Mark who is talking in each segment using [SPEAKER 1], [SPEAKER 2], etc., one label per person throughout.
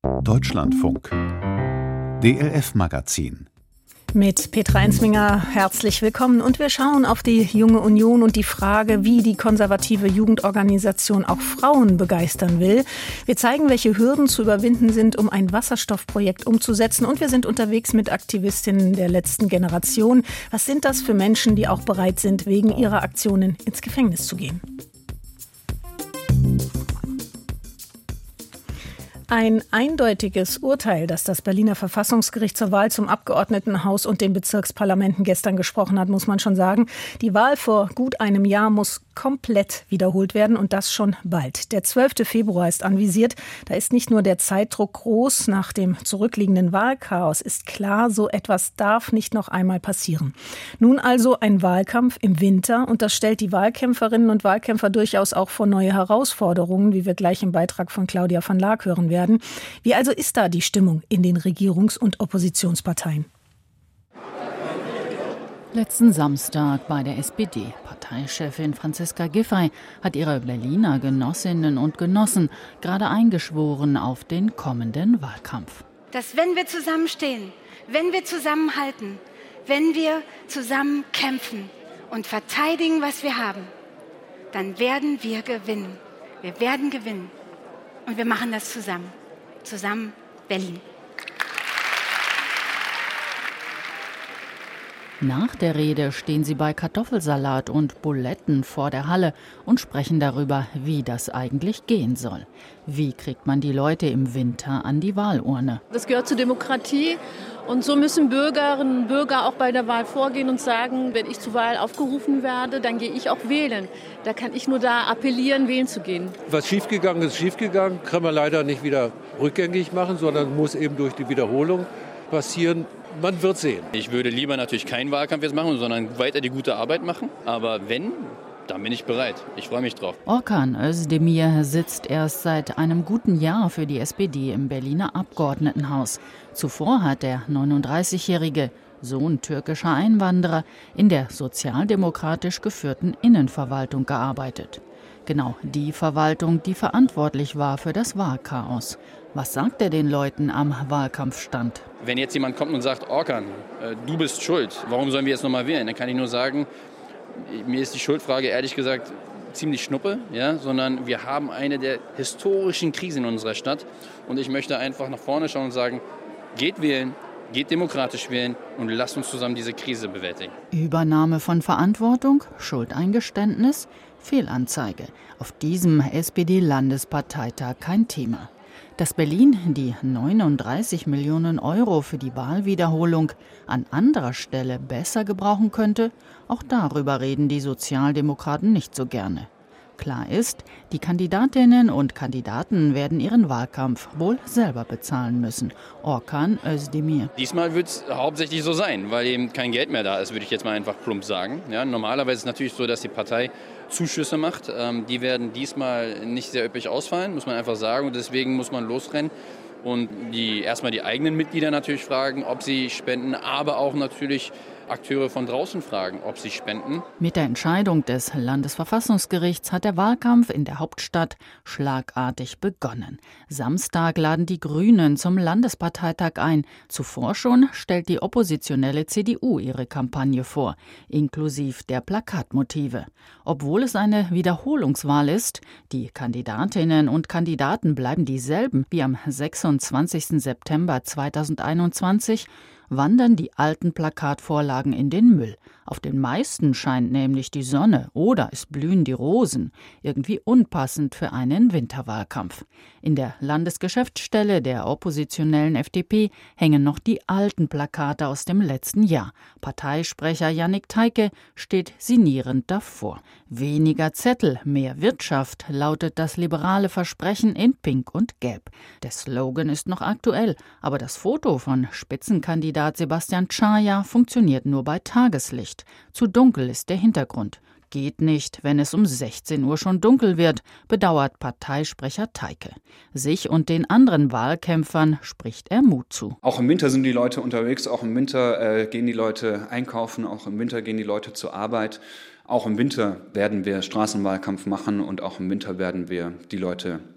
[SPEAKER 1] Deutschlandfunk. DLF-Magazin.
[SPEAKER 2] Mit Petra Ensminger herzlich willkommen und wir schauen auf die Junge Union und die Frage, wie die konservative Jugendorganisation auch Frauen begeistern will. Wir zeigen, welche Hürden zu überwinden sind, um ein Wasserstoffprojekt umzusetzen, und wir sind unterwegs mit Aktivistinnen der letzten Generation. Was sind das für Menschen, die auch bereit sind, wegen ihrer Aktionen ins Gefängnis zu gehen? Ein eindeutiges Urteil, das das Berliner Verfassungsgericht zur Wahl zum Abgeordnetenhaus und den Bezirksparlamenten gestern gesprochen hat, muss man schon sagen. Die Wahl vor gut einem Jahr muss komplett wiederholt werden, und das schon bald. Der 12. Februar ist anvisiert. Da ist nicht nur der Zeitdruck groß. Nach dem zurückliegenden Wahlchaos ist klar, so etwas darf nicht noch einmal passieren. Nun also ein Wahlkampf im Winter, und das stellt die Wahlkämpferinnen und Wahlkämpfer durchaus auch vor neue Herausforderungen, wie wir gleich im Beitrag von Claudia van Laak hören werden. Wie also ist da die Stimmung in den Regierungs- und Oppositionsparteien?
[SPEAKER 3] Letzten Samstag bei der SPD. Parteichefin Franziska Giffey hat ihre Berliner Genossinnen und Genossen gerade eingeschworen auf den kommenden Wahlkampf.
[SPEAKER 4] Dass wenn wir zusammenstehen, wenn wir zusammenhalten, wenn wir zusammen kämpfen und verteidigen, was wir haben, dann werden wir gewinnen. Wir werden gewinnen. Und wir machen das zusammen. Zusammen Berlin.
[SPEAKER 3] Nach der Rede stehen sie bei Kartoffelsalat und Buletten vor der Halle und sprechen darüber, wie das eigentlich gehen soll. Wie kriegt man die Leute im Winter an die Wahlurne?
[SPEAKER 5] Das gehört zur Demokratie, und so müssen Bürgerinnen und Bürger auch bei der Wahl vorgehen und sagen, wenn ich zur Wahl aufgerufen werde, dann gehe ich auch wählen. Da kann ich nur da appellieren, wählen zu gehen.
[SPEAKER 6] Was schiefgegangen ist, schiefgegangen. Kann man leider nicht wieder rückgängig machen, sondern muss eben durch die Wiederholung passieren. Man wird sehen.
[SPEAKER 7] Ich würde lieber natürlich keinen Wahlkampf jetzt machen, sondern weiter die gute Arbeit machen. Aber wenn, dann bin ich bereit. Ich freue mich drauf.
[SPEAKER 3] Orkan Özdemir sitzt erst seit einem guten Jahr für die SPD im Berliner Abgeordnetenhaus. Zuvor hat der 39-jährige Sohn türkischer Einwanderer in der sozialdemokratisch geführten Innenverwaltung gearbeitet. Genau die Verwaltung, die verantwortlich war für das Wahlchaos. Was sagt er den Leuten am Wahlkampfstand?
[SPEAKER 7] Wenn jetzt jemand kommt und sagt, Orkan, du bist schuld, warum sollen wir jetzt nochmal wählen? Dann kann ich nur sagen, mir ist die Schuldfrage ehrlich gesagt ziemlich schnuppe, ja? Sondern wir haben eine der historischen Krisen in unserer Stadt. Und ich möchte einfach nach vorne schauen und sagen, geht wählen, geht demokratisch wählen und lasst uns zusammen diese Krise bewältigen.
[SPEAKER 3] Übernahme von Verantwortung, Schuldeingeständnis, Fehlanzeige. Auf diesem SPD-Landesparteitag kein Thema. Dass Berlin die 39 Millionen Euro für die Wahlwiederholung an anderer Stelle besser gebrauchen könnte, auch darüber reden die Sozialdemokraten nicht so gerne. Klar ist, die Kandidatinnen und Kandidaten werden ihren Wahlkampf wohl selber bezahlen müssen. Orkan Özdemir.
[SPEAKER 7] Diesmal wird es hauptsächlich so sein, weil eben kein Geld mehr da ist, würde ich jetzt mal einfach plump sagen. Ja, normalerweise ist es natürlich so, dass die Partei Zuschüsse macht. Die werden diesmal nicht sehr üppig ausfallen, muss man einfach sagen. Und deswegen muss man losrennen und erstmal die eigenen Mitglieder natürlich fragen, ob sie spenden, aber auch natürlich Akteure von draußen fragen, ob sie spenden.
[SPEAKER 3] Mit der Entscheidung des Landesverfassungsgerichts hat der Wahlkampf in der Hauptstadt schlagartig begonnen. Samstag laden die Grünen zum Landesparteitag ein. Zuvor schon stellt die oppositionelle CDU ihre Kampagne vor, inklusive der Plakatmotive. Obwohl es eine Wiederholungswahl ist, die Kandidatinnen und Kandidaten bleiben dieselben wie am 26. September 2021, wandern die alten Plakatvorlagen in den Müll. Auf den meisten scheint nämlich die Sonne oder es blühen die Rosen. Irgendwie unpassend für einen Winterwahlkampf. In der Landesgeschäftsstelle der oppositionellen FDP hängen noch die alten Plakate aus dem letzten Jahr. Parteisprecher Jannik Teike steht sinnierend davor. Weniger Zettel, mehr Wirtschaft lautet das liberale Versprechen in Pink und Gelb. Der Slogan ist noch aktuell, aber das Foto von Spitzenkandidat Sebastian Czaja funktioniert nur bei Tageslicht. Zu dunkel ist der Hintergrund. Geht nicht, wenn es um 16 Uhr schon dunkel wird, bedauert Parteisprecher Teike. Sich und den anderen Wahlkämpfern spricht er Mut zu.
[SPEAKER 8] Auch im Winter sind die Leute unterwegs, auch im Winter gehen die Leute einkaufen, auch im Winter gehen die Leute zur Arbeit. Auch im Winter werden wir Straßenwahlkampf machen und auch im Winter werden wir die Leute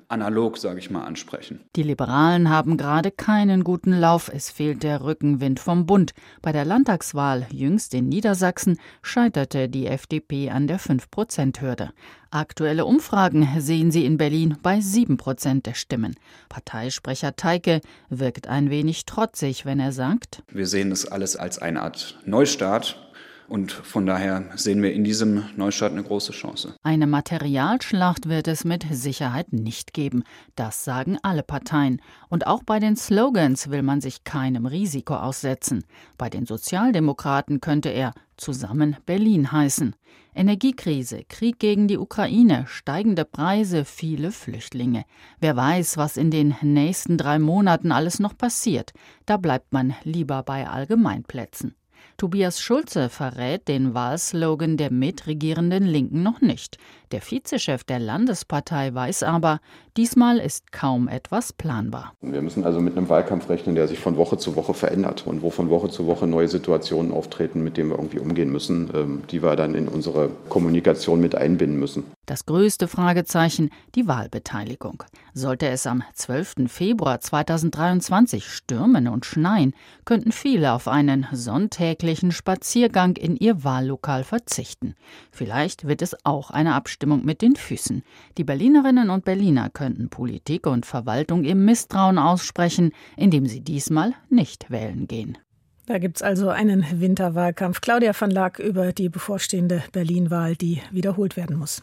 [SPEAKER 8] analog, sage ich mal, ansprechen.
[SPEAKER 3] Die Liberalen haben gerade keinen guten Lauf. Es fehlt der Rückenwind vom Bund. Bei der Landtagswahl jüngst in Niedersachsen scheiterte die FDP an der 5%-Hürde. Aktuelle Umfragen sehen sie in Berlin bei 7% der Stimmen. Parteisprecher Teike wirkt ein wenig trotzig, wenn er sagt:
[SPEAKER 8] Wir sehen das alles als eine Art Neustart. Und von daher sehen wir in diesem Neustart eine große Chance.
[SPEAKER 3] Eine Materialschlacht wird es mit Sicherheit nicht geben. Das sagen alle Parteien. Und auch bei den Slogans will man sich keinem Risiko aussetzen. Bei den Sozialdemokraten könnte er zusammen Berlin heißen. Energiekrise, Krieg gegen die Ukraine, steigende Preise, viele Flüchtlinge. Wer weiß, was in den nächsten 3 Monaten alles noch passiert. Da bleibt man lieber bei Allgemeinplätzen. Tobias Schulze verrät den Wahlslogan der mitregierenden Linken noch nicht. Der Vizechef der Landespartei weiß aber, diesmal ist kaum etwas planbar.
[SPEAKER 1] Wir müssen also mit einem Wahlkampf rechnen, der sich von Woche zu Woche verändert und wo von Woche zu Woche neue Situationen auftreten, mit denen wir irgendwie umgehen müssen, die wir dann in unsere Kommunikation mit einbinden müssen.
[SPEAKER 3] Das größte Fragezeichen, die Wahlbeteiligung. Sollte es am 12. Februar 2023 stürmen und schneien, könnten viele auf einen sonntäglichen Spaziergang in ihr Wahllokal verzichten. Vielleicht wird es auch eine Abstimmung mit den Füßen. Die Berlinerinnen und Berliner könnten Politik und Verwaltung ihr Misstrauen aussprechen, indem sie diesmal nicht wählen gehen.
[SPEAKER 2] Da gibt's also einen Winterwahlkampf. Claudia van Laak über die bevorstehende Berlin-Wahl, die wiederholt werden muss.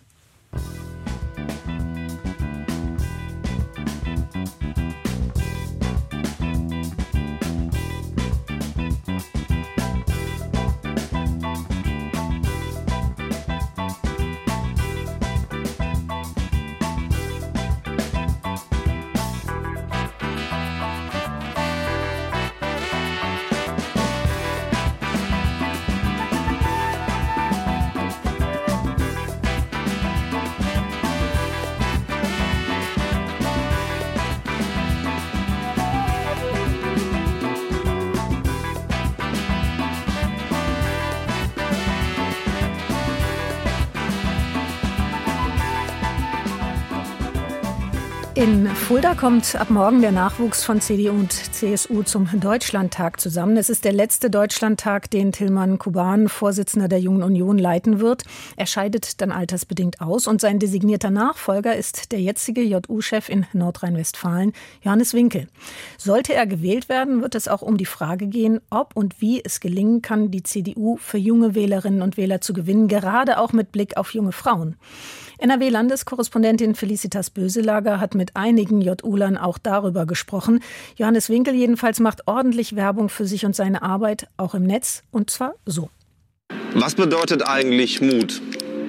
[SPEAKER 2] In Fulda kommt ab morgen der Nachwuchs von CDU und CSU zum Deutschlandtag zusammen. Es ist der letzte Deutschlandtag, den Tilman Kuban, Vorsitzender der Jungen Union, leiten wird. Er scheidet dann altersbedingt aus und sein designierter Nachfolger ist der jetzige JU-Chef in Nordrhein-Westfalen, Johannes Winkel. Sollte er gewählt werden, wird es auch um die Frage gehen, ob und wie es gelingen kann, die CDU für junge Wählerinnen und Wähler zu gewinnen, gerade auch mit Blick auf junge Frauen. NRW-Landeskorrespondentin Felicitas Böselager hat mit einigen JUlern auch darüber gesprochen. Johannes Winkel jedenfalls macht ordentlich Werbung für sich und seine Arbeit, auch im Netz, und zwar so.
[SPEAKER 9] Was bedeutet eigentlich Mut?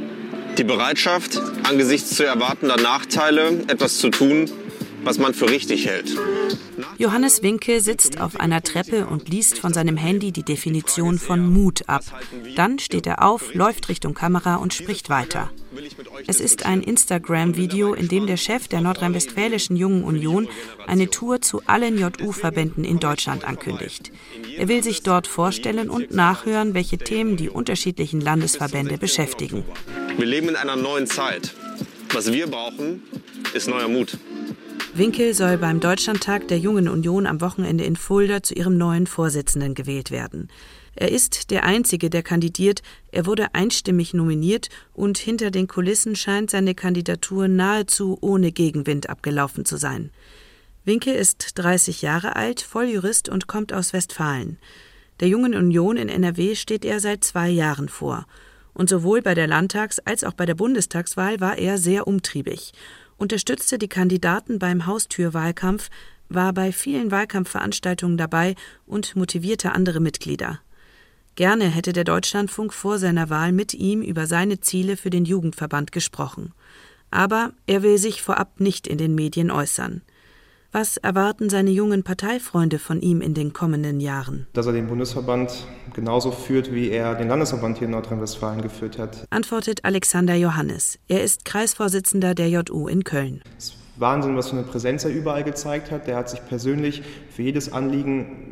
[SPEAKER 9] Die Bereitschaft, angesichts zu erwartender Nachteile etwas zu tun, was man für richtig hält.
[SPEAKER 10] Johannes Winkel sitzt auf einer Treppe und liest von seinem Handy die Definition von Mut ab. Dann steht er auf, läuft Richtung Kamera und spricht weiter. Es ist ein Instagram-Video, in dem der Chef der nordrhein-westfälischen Jungen Union eine Tour zu allen JU-Verbänden in Deutschland ankündigt. Er will sich dort vorstellen und nachhören, welche Themen die unterschiedlichen Landesverbände beschäftigen.
[SPEAKER 9] Wir leben in einer neuen Zeit. Was wir brauchen, ist neuer Mut.
[SPEAKER 10] Winkel soll beim Deutschlandtag der Jungen Union am Wochenende in Fulda zu ihrem neuen Vorsitzenden gewählt werden. Er ist der Einzige, der kandidiert. Er wurde einstimmig nominiert und hinter den Kulissen scheint seine Kandidatur nahezu ohne Gegenwind abgelaufen zu sein. Winkel ist 30 Jahre alt, Volljurist und kommt aus Westfalen. Der Jungen Union in NRW steht er seit 2 Jahren vor. Und sowohl bei der Landtags- als auch bei der Bundestagswahl war er sehr umtriebig. Unterstützte die Kandidaten beim Haustürwahlkampf, war bei vielen Wahlkampfveranstaltungen dabei und motivierte andere Mitglieder. Gerne hätte der Deutschlandfunk vor seiner Wahl mit ihm über seine Ziele für den Jugendverband gesprochen. Aber er will sich vorab nicht in den Medien äußern. Was erwarten seine jungen Parteifreunde von ihm in den kommenden Jahren?
[SPEAKER 11] Dass er den Bundesverband genauso führt, wie er den Landesverband hier in Nordrhein-Westfalen geführt hat.
[SPEAKER 10] Antwortet Alexander Johannes. Er ist Kreisvorsitzender der JU in Köln.
[SPEAKER 11] Es ist Wahnsinn, was für eine Präsenz er überall gezeigt hat. Der hat sich persönlich für jedes Anliegen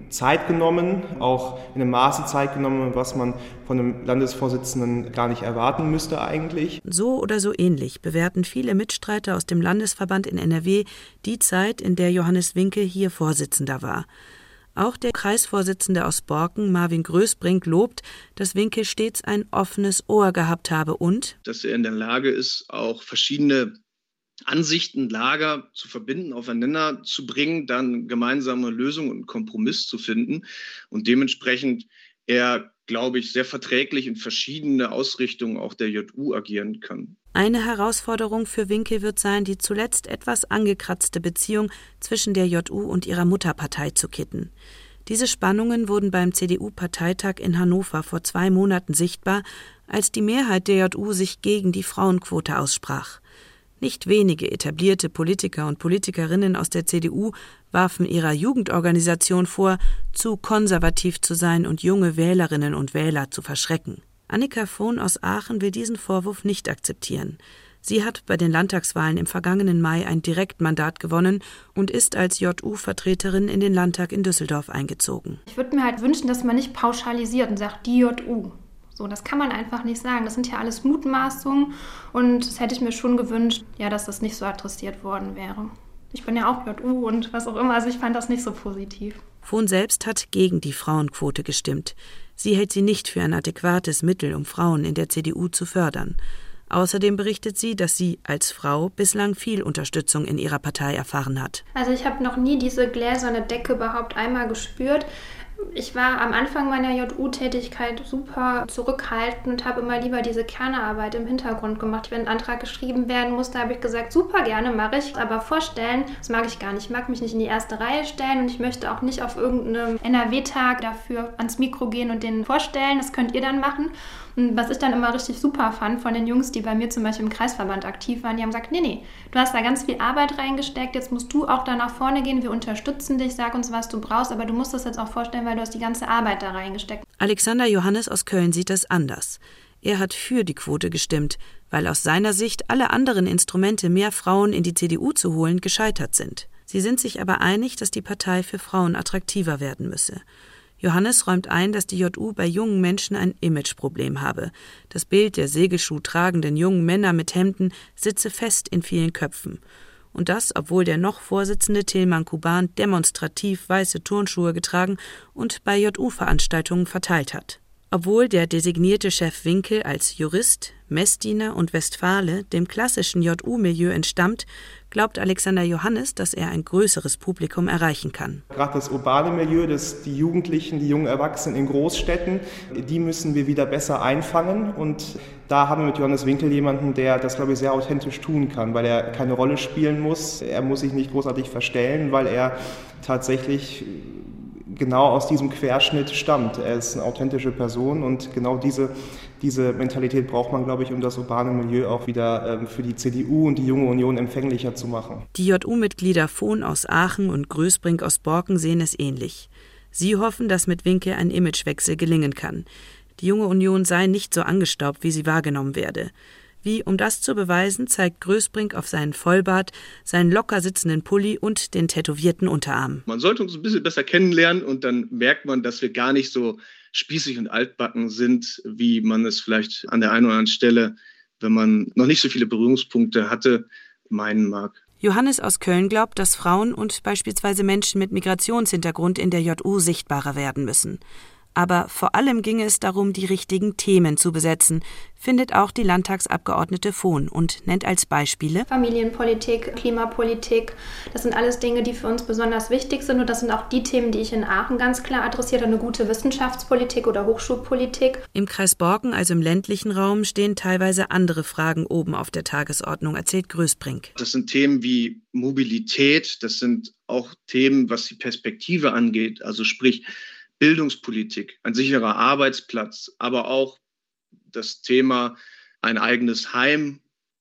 [SPEAKER 11] Zeit genommen, auch in einem Maße Zeit genommen, was man von einem Landesvorsitzenden gar nicht erwarten müsste eigentlich.
[SPEAKER 10] So oder so ähnlich bewerten viele Mitstreiter aus dem Landesverband in NRW die Zeit, in der Johannes Winkel hier Vorsitzender war. Auch der Kreisvorsitzende aus Borken, Marvin Größbrink, lobt, dass Winkel stets ein offenes Ohr gehabt habe und
[SPEAKER 12] dass er in der Lage ist, auch verschiedene Ansichten, Lager zu verbinden, aufeinander zu bringen, dann gemeinsame Lösungen und einen Kompromiss zu finden und dementsprechend er, glaube ich, sehr verträglich in verschiedene Ausrichtungen auch der JU agieren kann.
[SPEAKER 10] Eine Herausforderung für Winkel wird sein, die zuletzt etwas angekratzte Beziehung zwischen der JU und ihrer Mutterpartei zu kitten. Diese Spannungen wurden beim CDU-Parteitag in Hannover vor 2 Monaten sichtbar, als die Mehrheit der JU sich gegen die Frauenquote aussprach. Nicht wenige etablierte Politiker und Politikerinnen aus der CDU warfen ihrer Jugendorganisation vor, zu konservativ zu sein und junge Wählerinnen und Wähler zu verschrecken. Annika Vohn aus Aachen will diesen Vorwurf nicht akzeptieren. Sie hat bei den Landtagswahlen im vergangenen Mai ein Direktmandat gewonnen und ist als JU-Vertreterin in den Landtag in Düsseldorf eingezogen.
[SPEAKER 13] Ich würde mir halt wünschen, dass man nicht pauschalisiert und sagt, die JU. So, das kann man einfach nicht sagen. Das sind ja alles Mutmaßungen und das hätte ich mir schon gewünscht, ja, dass das nicht so adressiert worden wäre. Ich bin ja auch JU und was auch immer, also ich fand das nicht so positiv.
[SPEAKER 10] Vohn selbst hat gegen die Frauenquote gestimmt. Sie hält sie nicht für ein adäquates Mittel, um Frauen in der CDU zu fördern. Außerdem berichtet sie, dass sie als Frau bislang viel Unterstützung in ihrer Partei erfahren hat.
[SPEAKER 13] Also ich habe noch nie diese gläserne Decke überhaupt einmal gespürt. Ich war am Anfang meiner JU-Tätigkeit super zurückhaltend und habe immer lieber diese Kernarbeit im Hintergrund gemacht. Wenn ein Antrag geschrieben werden musste, habe ich gesagt, super gerne, mache ich. Aber vorstellen, das mag ich gar nicht. Ich mag mich nicht in die erste Reihe stellen und ich möchte auch nicht auf irgendeinem NRW-Tag dafür ans Mikro gehen und den vorstellen. Das könnt ihr dann machen. Und was ich dann immer richtig super fand von den Jungs, die bei mir zum Beispiel im Kreisverband aktiv waren, die haben gesagt, nee, du hast da ganz viel Arbeit reingesteckt, jetzt musst du auch da nach vorne gehen, wir unterstützen dich, sag uns, was du brauchst, aber du musst das jetzt auch vorstellen, weil du hast die ganze Arbeit da reingesteckt.
[SPEAKER 10] Alexander Johannes aus Köln sieht das anders. Er hat für die Quote gestimmt, weil aus seiner Sicht alle anderen Instrumente, mehr Frauen in die CDU zu holen, gescheitert sind. Sie sind sich aber einig, dass die Partei für Frauen attraktiver werden müsse. Johannes räumt ein, dass die JU bei jungen Menschen ein Imageproblem habe. Das Bild der Segelschuh tragenden jungen Männer mit Hemden sitze fest in vielen Köpfen. Und das, obwohl der noch Vorsitzende Tilman Kuban demonstrativ weiße Turnschuhe getragen und bei JU-Veranstaltungen verteilt hat. Obwohl der designierte Chef Winkel als Jurist, Messdiener und Westfale dem klassischen JU-Milieu entstammt, glaubt Alexander Johannes, dass er ein größeres Publikum erreichen kann.
[SPEAKER 11] Gerade das urbane Milieu, die Jugendlichen, die jungen Erwachsenen in Großstädten, die müssen wir wieder besser einfangen. Und da haben wir mit Johannes Winkel jemanden, der das, glaube ich, sehr authentisch tun kann, weil er keine Rolle spielen muss. Er muss sich nicht großartig verstellen, weil er tatsächlich genau aus diesem Querschnitt stammt. Er ist eine authentische Person und genau diese Mentalität braucht man, glaube ich, um das urbane Milieu auch wieder für die CDU und die Junge Union empfänglicher zu machen.
[SPEAKER 10] Die JU-Mitglieder Vohn aus Aachen und Größbrink aus Borken sehen es ähnlich. Sie hoffen, dass mit Winkel ein Imagewechsel gelingen kann. Die Junge Union sei nicht so angestaubt, wie sie wahrgenommen werde. Wie, um das zu beweisen, zeigt Größbrink auf seinen Vollbart, seinen locker sitzenden Pulli und den tätowierten Unterarm.
[SPEAKER 12] Man sollte uns ein bisschen besser kennenlernen und dann merkt man, dass wir gar nicht so spießig und altbacken sind, wie man es vielleicht an der einen oder anderen Stelle, wenn man noch nicht so viele Berührungspunkte hatte, meinen mag.
[SPEAKER 10] Johannes aus Köln glaubt, dass Frauen und beispielsweise Menschen mit Migrationshintergrund in der JU sichtbarer werden müssen. Aber vor allem ginge es darum, die richtigen Themen zu besetzen, findet auch die Landtagsabgeordnete Vohn und nennt als Beispiele
[SPEAKER 13] Familienpolitik, Klimapolitik. Das sind alles Dinge, die für uns besonders wichtig sind und das sind auch die Themen, die ich in Aachen ganz klar adressiere, eine gute Wissenschaftspolitik oder Hochschulpolitik.
[SPEAKER 10] Im Kreis Borken, also im ländlichen Raum, stehen teilweise andere Fragen oben auf der Tagesordnung, erzählt Größbrink.
[SPEAKER 12] Das sind Themen wie Mobilität, das sind auch Themen, was die Perspektive angeht, also sprich Bildungspolitik, ein sicherer Arbeitsplatz, aber auch das Thema, ein eigenes Heim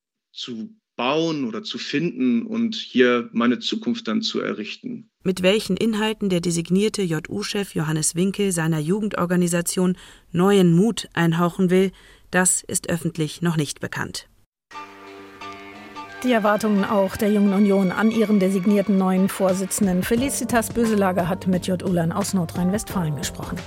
[SPEAKER 12] zu bauen oder zu finden und hier meine Zukunft dann zu errichten.
[SPEAKER 10] Mit welchen Inhalten der designierte JU-Chef Johannes Winkel seiner Jugendorganisation neuen Mut einhauchen will, das ist öffentlich noch nicht bekannt.
[SPEAKER 2] Die Erwartungen auch der Jungen Union an ihren designierten neuen Vorsitzenden. Felicitas Böselager hat mit J. Ullern aus Nordrhein-Westfalen gesprochen.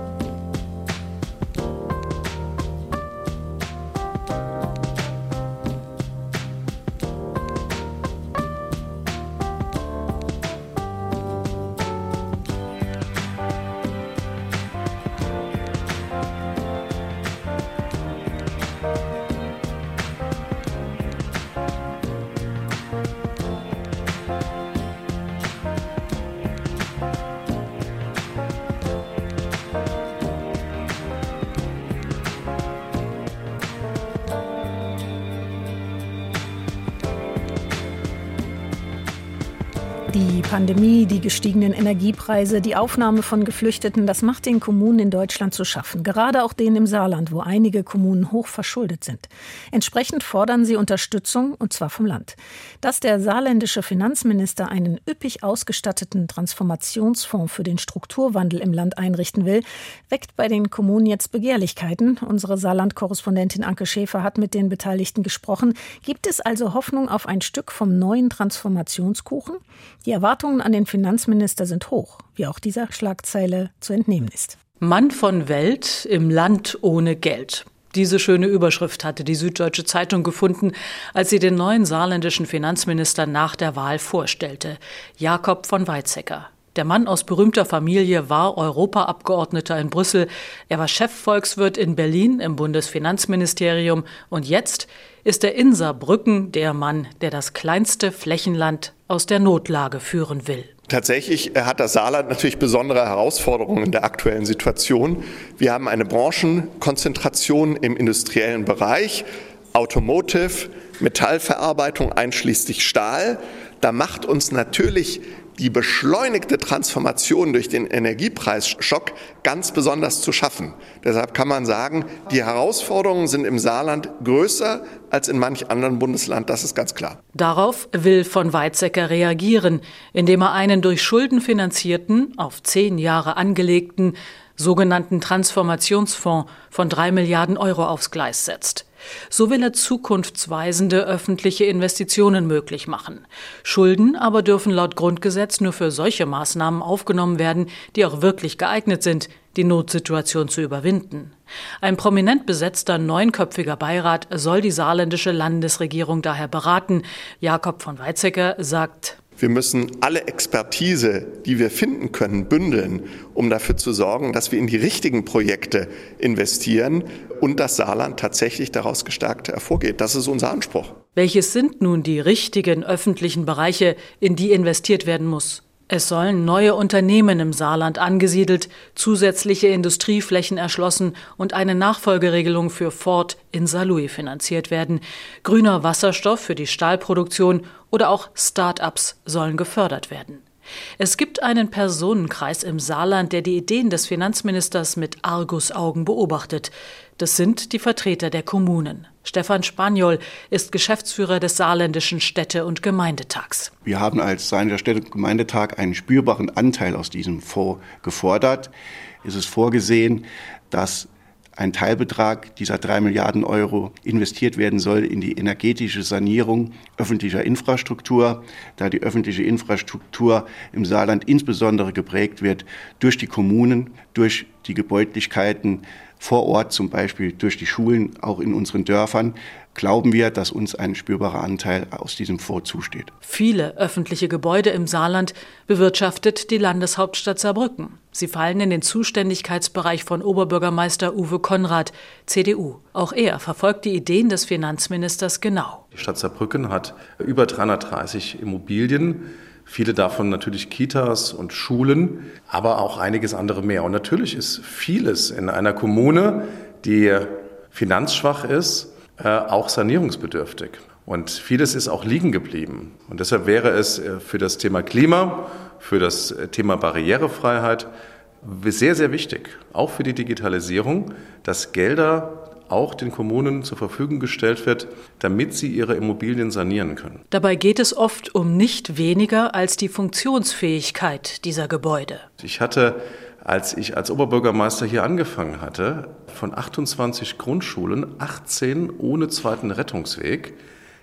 [SPEAKER 2] Die Pandemie, die gestiegenen Energiepreise, die Aufnahme von Geflüchteten, das macht den Kommunen in Deutschland zu schaffen. Gerade auch denen im Saarland, wo einige Kommunen hoch verschuldet sind. Entsprechend fordern sie Unterstützung, und zwar vom Land. Dass der saarländische Finanzminister einen üppig ausgestatteten Transformationsfonds für den Strukturwandel im Land einrichten will, weckt bei den Kommunen jetzt Begehrlichkeiten. Unsere Saarland-Korrespondentin Anke Schäfer hat mit den Beteiligten gesprochen. Gibt es also Hoffnung auf ein Stück vom neuen Transformationskuchen? Die Erwartungen an den Finanzminister sind hoch, wie auch dieser Schlagzeile zu entnehmen ist.
[SPEAKER 14] Mann von Welt im Land ohne Geld. Diese schöne Überschrift hatte die Süddeutsche Zeitung gefunden, als sie den neuen saarländischen Finanzminister nach der Wahl vorstellte, Jakob von Weizsäcker. Der Mann aus berühmter Familie war Europaabgeordneter in Brüssel. Er war Chefvolkswirt in Berlin im Bundesfinanzministerium. Und jetzt ist er in Saarbrücken der Mann, der das kleinste Flächenland aus der Notlage führen will.
[SPEAKER 15] Tatsächlich hat das Saarland natürlich besondere Herausforderungen in der aktuellen Situation. Wir haben eine Branchenkonzentration im industriellen Bereich, Automotive, Metallverarbeitung einschließlich Stahl. Da macht uns natürlich die beschleunigte Transformation durch den Energiepreisschock ganz besonders zu schaffen. Deshalb kann man sagen, die Herausforderungen sind im Saarland größer als in manch anderen Bundesland, das ist ganz klar.
[SPEAKER 14] Darauf will von Weizsäcker reagieren, indem er einen durch Schulden finanzierten, auf 10 Jahre angelegten, sogenannten Transformationsfonds von 3 Milliarden Euro aufs Gleis setzt. So will er zukunftsweisende öffentliche Investitionen möglich machen. Schulden aber dürfen laut Grundgesetz nur für solche Maßnahmen aufgenommen werden, die auch wirklich geeignet sind, die Notsituation zu überwinden. Ein prominent besetzter 9-köpfiger Beirat soll die saarländische Landesregierung daher beraten. Jakob von Weizsäcker sagt:
[SPEAKER 15] Wir müssen alle Expertise, die wir finden können, bündeln, um dafür zu sorgen, dass wir in die richtigen Projekte investieren und das Saarland tatsächlich daraus gestärkt hervorgeht. Das ist unser Anspruch.
[SPEAKER 14] Welches sind nun die richtigen öffentlichen Bereiche, in die investiert werden muss? Es sollen neue Unternehmen im Saarland angesiedelt, zusätzliche Industrieflächen erschlossen und eine Nachfolgeregelung für Ford in Saarlouis finanziert werden. Grüner Wasserstoff für die Stahlproduktion oder auch Start-ups sollen gefördert werden. Es gibt einen Personenkreis im Saarland, der die Ideen des Finanzministers mit Argusaugen beobachtet. Das sind die Vertreter der Kommunen. Stefan Spaniol ist Geschäftsführer des Saarländischen Städte- und Gemeindetags.
[SPEAKER 16] Wir haben als Saarländischer Städte- und Gemeindetag einen spürbaren Anteil aus diesem Fonds gefordert. Es ist vorgesehen, dass ein Teilbetrag dieser 3 Milliarden Euro investiert werden soll in die energetische Sanierung öffentlicher Infrastruktur, da die öffentliche Infrastruktur im Saarland insbesondere geprägt wird durch die Kommunen, durch die Gebäudlichkeiten vor Ort, zum Beispiel durch die Schulen, auch in unseren Dörfern, glauben wir, dass uns ein spürbarer Anteil aus diesem Fonds zusteht.
[SPEAKER 14] Viele öffentliche Gebäude im Saarland bewirtschaftet die Landeshauptstadt Saarbrücken. Sie fallen in den Zuständigkeitsbereich von Oberbürgermeister Uwe Konrad, CDU. Auch er verfolgt die Ideen des Finanzministers genau.
[SPEAKER 17] Die Stadt Saarbrücken hat über 330 Immobilien. Viele davon natürlich Kitas und Schulen, aber auch einiges andere mehr. Und natürlich ist vieles in einer Kommune, die finanzschwach ist, auch sanierungsbedürftig. Und vieles ist auch liegen geblieben. Und deshalb wäre es für das Thema Klima, für das Thema Barrierefreiheit sehr, sehr wichtig, auch für die Digitalisierung, dass Gelder auch den Kommunen zur Verfügung gestellt wird, damit sie ihre Immobilien sanieren können.
[SPEAKER 14] Dabei geht es oft um nicht weniger als die Funktionsfähigkeit dieser Gebäude.
[SPEAKER 17] Ich hatte, als ich als Oberbürgermeister hier angefangen hatte, von 28 Grundschulen 18 ohne zweiten Rettungsweg.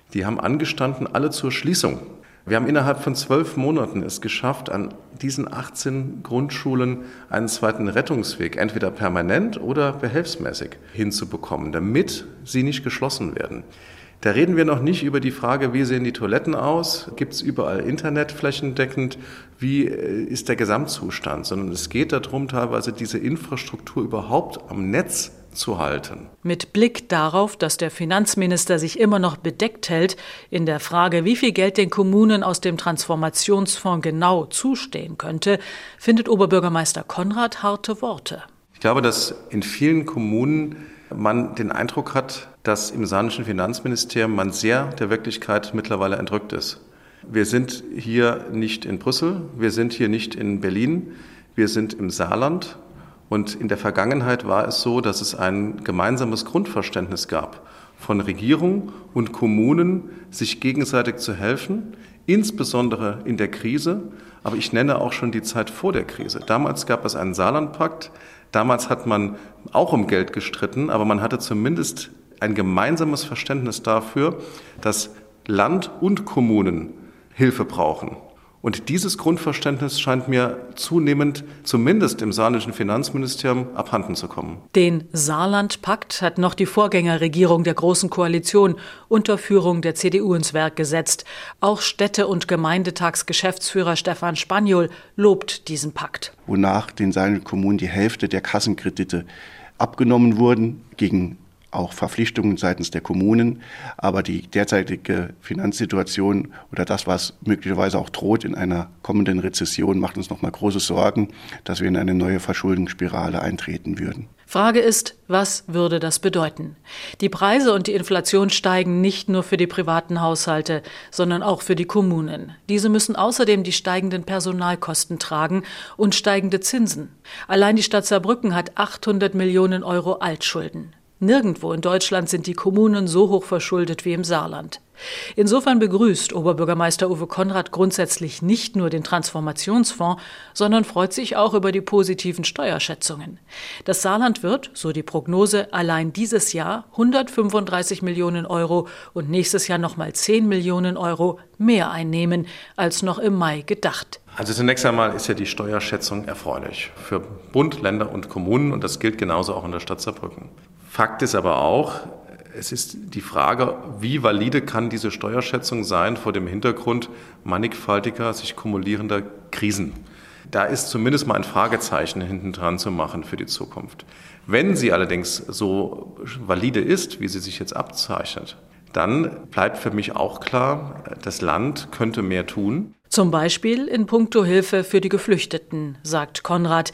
[SPEAKER 17] die haben angestanden, alle zur Schließung. Wir haben innerhalb von 12 Monaten es geschafft, an diesen 18 Grundschulen einen zweiten Rettungsweg, entweder permanent oder behelfsmäßig, hinzubekommen, damit sie nicht geschlossen werden. Da reden wir noch nicht über die Frage, wie sehen die Toiletten aus, gibt es überall Internet flächendeckend, wie ist der Gesamtzustand, sondern es geht darum, teilweise diese Infrastruktur überhaupt am Netz zu halten.
[SPEAKER 14] Mit Blick darauf, dass der Finanzminister sich immer noch bedeckt hält in der Frage, wie viel Geld den Kommunen aus dem Transformationsfonds genau zustehen könnte, findet Oberbürgermeister Konrad harte Worte.
[SPEAKER 17] Ich glaube, dass in vielen Kommunen man den Eindruck hat, dass im saarländischen Finanzministerium man sehr der Wirklichkeit mittlerweile entrückt ist. Wir sind hier nicht in Brüssel, wir sind hier nicht in Berlin, wir sind im Saarland. Und in der Vergangenheit war es so, dass es ein gemeinsames Grundverständnis gab, von Regierung und Kommunen sich gegenseitig zu helfen, insbesondere in der Krise. Aber ich nenne auch schon die Zeit vor der Krise. Damals gab es einen Saarlandpakt. Damals hat man auch um Geld gestritten, aber man hatte zumindest ein gemeinsames Verständnis dafür, dass Land und Kommunen Hilfe brauchen. Und dieses Grundverständnis scheint mir zunehmend, zumindest im saarländischen Finanzministerium, abhanden zu kommen.
[SPEAKER 14] Den Saarlandpakt hat noch die Vorgängerregierung der Großen Koalition unter Führung der CDU ins Werk gesetzt. Auch Städte- und Gemeindetagsgeschäftsführer Stefan Spaniol lobt diesen Pakt.
[SPEAKER 16] Wonach den saarländischen Kommunen die Hälfte der Kassenkredite abgenommen wurden, gegen auch Verpflichtungen seitens der Kommunen. Aber die derzeitige Finanzsituation oder das, was möglicherweise auch droht in einer kommenden Rezession, macht uns nochmal große Sorgen, dass wir in eine neue Verschuldungsspirale eintreten würden.
[SPEAKER 14] Frage ist, was würde das bedeuten? Die Preise und die Inflation steigen nicht nur für die privaten Haushalte, sondern auch für die Kommunen. Diese müssen außerdem die steigenden Personalkosten tragen und steigende Zinsen. Allein die Stadt Saarbrücken hat 800 Millionen Euro Altschulden. Nirgendwo in Deutschland sind die Kommunen so hoch verschuldet wie im Saarland. Insofern begrüßt Oberbürgermeister Uwe Konrad grundsätzlich nicht nur den Transformationsfonds, sondern freut sich auch über die positiven Steuerschätzungen. Das Saarland wird, so die Prognose, allein dieses Jahr 135 Millionen Euro und nächstes Jahr nochmal 10 Millionen Euro mehr einnehmen, als noch im Mai gedacht.
[SPEAKER 17] Also zunächst einmal ist ja die Steuerschätzung erfreulich für Bund, Länder und Kommunen und das gilt genauso auch in der Stadt Saarbrücken. Fakt ist aber auch, es ist die Frage, wie valide kann diese Steuerschätzung sein vor dem Hintergrund mannigfaltiger, sich kumulierender Krisen. Da ist zumindest mal ein Fragezeichen hinten dran zu machen für die Zukunft. Wenn sie allerdings so valide ist, wie sie sich jetzt abzeichnet, dann bleibt für mich auch klar, das Land könnte mehr tun.
[SPEAKER 14] Zum Beispiel in puncto Hilfe für die Geflüchteten, sagt Konrad.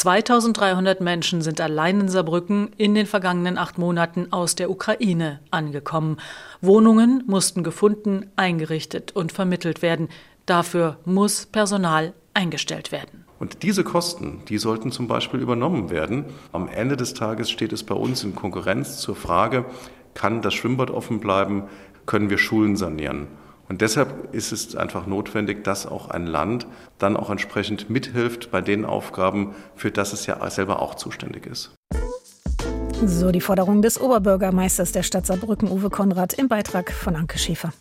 [SPEAKER 14] 2300 Menschen sind allein in Saarbrücken in den vergangenen 8 Monaten aus der Ukraine angekommen. Wohnungen mussten gefunden, eingerichtet und vermittelt werden. Dafür muss Personal eingestellt werden.
[SPEAKER 17] Und diese Kosten, die sollten zum Beispiel übernommen werden. Am Ende des Tages steht es bei uns in Konkurrenz zur Frage, kann das Schwimmbad offen bleiben, können wir Schulen sanieren? Und deshalb ist es einfach notwendig, dass auch ein Land dann auch entsprechend mithilft bei den Aufgaben, für das es ja selber auch zuständig ist.
[SPEAKER 2] So die Forderung des Oberbürgermeisters der Stadt Saarbrücken, Uwe Konrad, im Beitrag von Anke Schäfer.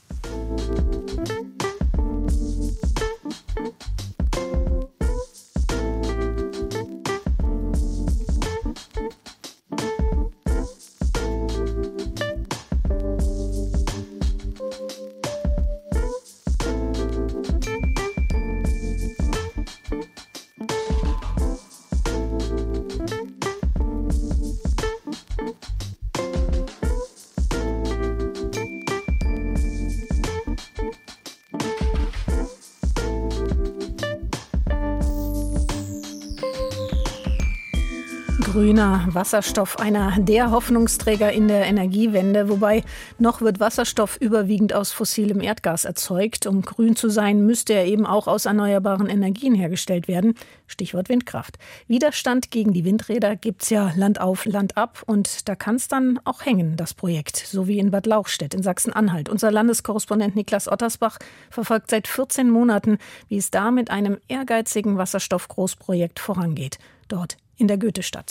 [SPEAKER 2] Grüner Wasserstoff, einer der Hoffnungsträger in der Energiewende. Wobei noch wird Wasserstoff überwiegend aus fossilem Erdgas erzeugt. Um grün zu sein, müsste er eben auch aus erneuerbaren Energien hergestellt werden. Stichwort Windkraft. Widerstand gegen die Windräder gibt's ja Land auf, Land ab. Und da kann es dann auch hängen, das Projekt. So wie in Bad Lauchstädt in Sachsen-Anhalt. Unser Landeskorrespondent Niklas Ottersbach verfolgt seit 14 Monaten, wie es da mit einem ehrgeizigen Wasserstoff-Großprojekt vorangeht. Dort in der Goethestadt.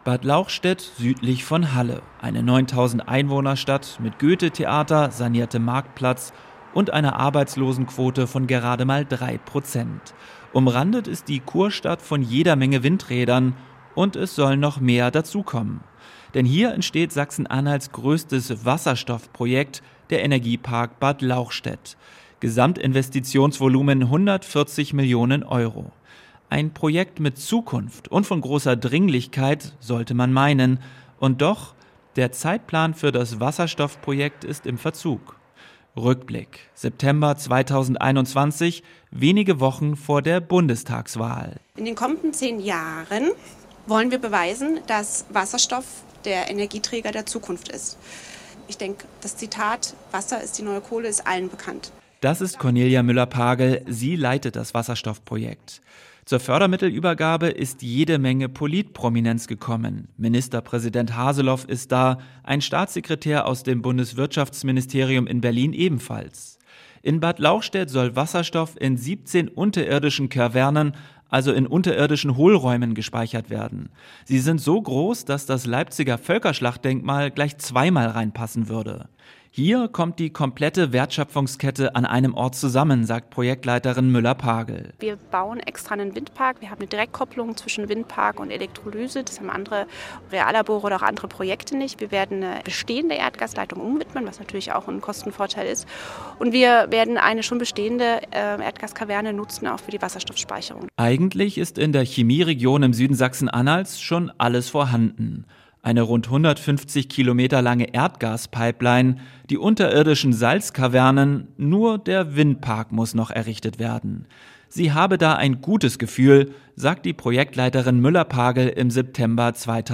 [SPEAKER 18] Bad Lauchstädt südlich von Halle, eine 9000 Einwohnerstadt mit Goethe-Theater, saniertem Marktplatz und einer Arbeitslosenquote von gerade mal 3%. Umrandet ist die Kurstadt von jeder Menge Windrädern und es soll noch mehr dazukommen. Denn hier entsteht Sachsen-Anhalts größtes Wasserstoffprojekt, der Energiepark Bad Lauchstädt. Gesamtinvestitionsvolumen 140 Millionen Euro. Ein Projekt mit Zukunft und von großer Dringlichkeit, sollte man meinen. Und doch, der Zeitplan für das Wasserstoffprojekt ist im Verzug. Rückblick: September 2021, wenige Wochen vor der Bundestagswahl.
[SPEAKER 19] In den kommenden 10 Jahren wollen wir beweisen, dass Wasserstoff der Energieträger der Zukunft ist. Ich denke, das Zitat „Wasser ist die neue Kohle" ist allen bekannt.
[SPEAKER 18] Das ist Cornelia Müller-Pagel. Sie leitet das Wasserstoffprojekt. Zur Fördermittelübergabe ist jede Menge Politprominenz gekommen. Ministerpräsident Haseloff ist da, ein Staatssekretär aus dem Bundeswirtschaftsministerium in Berlin ebenfalls. In Bad Lauchstädt soll Wasserstoff in 17 unterirdischen Kavernen, also in unterirdischen Hohlräumen, gespeichert werden. Sie sind so groß, dass das Leipziger Völkerschlachtdenkmal gleich zweimal reinpassen würde. Hier kommt die komplette Wertschöpfungskette an einem Ort zusammen, sagt Projektleiterin Müller-Pagel.
[SPEAKER 19] Wir bauen extra einen Windpark. Wir haben eine Direktkopplung zwischen Windpark und Elektrolyse. Das haben andere Reallabore oder auch andere Projekte nicht. Wir werden eine bestehende Erdgasleitung umwidmen, was natürlich auch ein Kostenvorteil ist. Und wir werden eine schon bestehende Erdgaskaverne nutzen, auch für die Wasserstoffspeicherung.
[SPEAKER 18] Eigentlich ist in der Chemieregion im Süden Sachsen-Anhalts schon alles vorhanden. Eine rund 150 Kilometer lange Erdgaspipeline, die unterirdischen Salzkavernen, nur der Windpark muss noch errichtet werden. Sie habe da ein gutes Gefühl, sagt die Projektleiterin Müller-Pagel im September